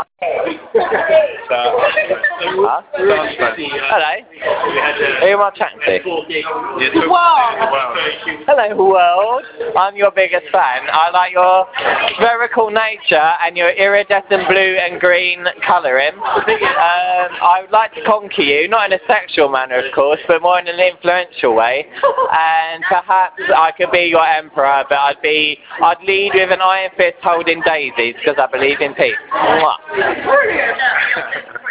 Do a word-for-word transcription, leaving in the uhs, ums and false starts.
Huh? Hello. Who am I chatting to? Hello world. I'm your biggest fan. I like your spherical nature and your iridescent blue and green colouring. Um, I would like to conquer you, not in a sexual manner of course, but more in an influential way. And perhaps I could be your emperor, but I'd be, I'd lead with an iron fist holding daisies because I believe in peace. Mwah.